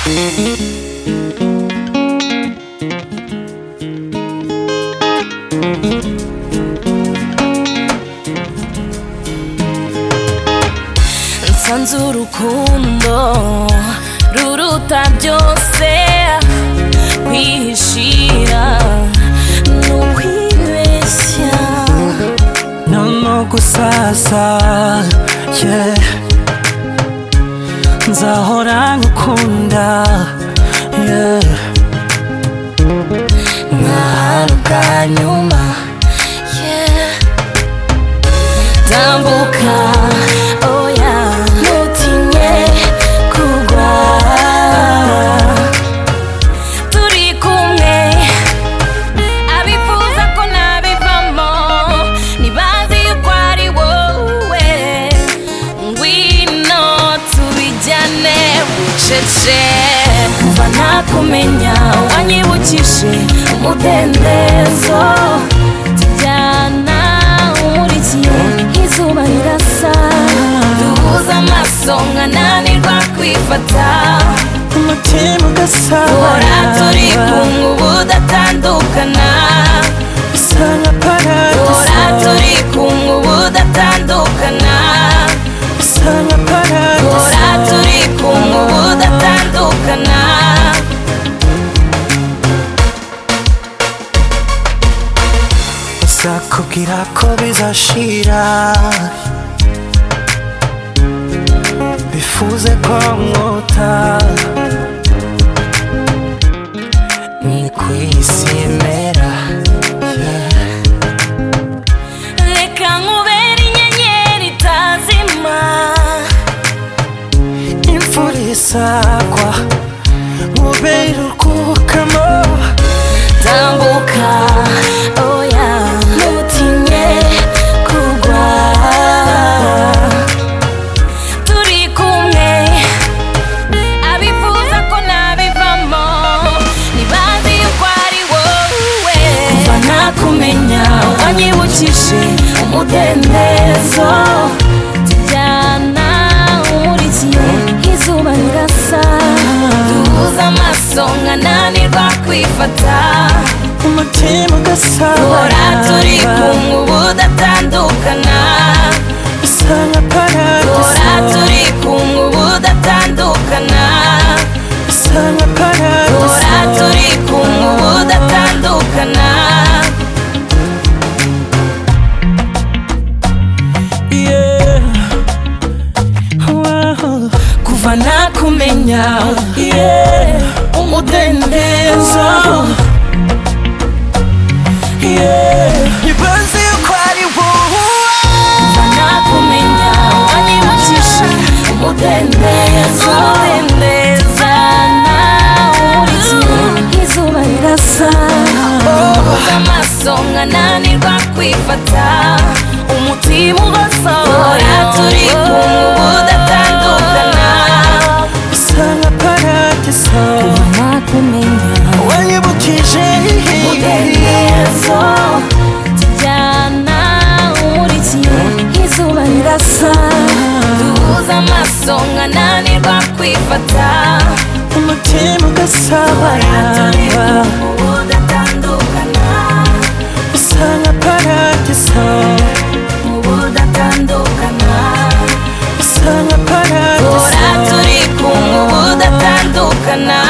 nsanze urukundo ruruta byose, kwihishira n'ukwibeshya no gusasa, yeah. Nzahora ngukunda, yeah. nkaharuka nyuma, yeah. tambuka oya ntutinye kugwa, turi kumwe abifuza ko nabivamo ntibazi yuko ari wowe, ngwino tubijyane bucece. kuva nakumenya wanyibukije umudendezo, tujyana umurikiye izuba rirasa, duhuza amaso nkananirwa kwifata, umutima ugasabana, duhora turi kumwe ubudatandukana, bisa nka paradizo, duhora turi kumwe ubudatandukana, bisa nka paradizo, duhora turi kumwe ubudatandukana. uzakubwira ko bizashira, bifuze ko nkota, ni ku isi imera, yeah. reka nkubere inyenyeri itazima, imvura isagwa nkubere urwukamo, tambuka oya ntutinye kugwa, turi kumwe abifuza ko nabivamo ntibazi yuko ari wowe, kuva nakumenya wanyibukije umudendezo, tujyana umurikiye izuba rirasa, duhuza amaso nkananirwa kwifata, umutima ugasabana, duhora turi kumwe ubudatandukana, bisa nka paradizo, duhora turi kumwe ubudatandukana, bisa nka paradizo, duhora turi kumwe ubudatandukana. yeah. Wow. kuva nakumenya, yeah. umudendezo, ntibazi yuko ari wowe, kuva nakumenya wanyibukije umudendezo, zana umurikiye izuba rirasa, duhuza amaso nkananirwa kwifata, umutima ugasohora, turi kumwe ubudatandukana, bisa nka paradizo, kuva nakumenya wanyibukije umudendezo, tujyana umurikiye izuba rirasa, duhuza amaso nkananirwa kwifata, umutima ugasabana, ubudatandukana, bisa nka paradizo, ubudatandukana, bisa nka paradizo, duhora turi kumwe ubudatandukana.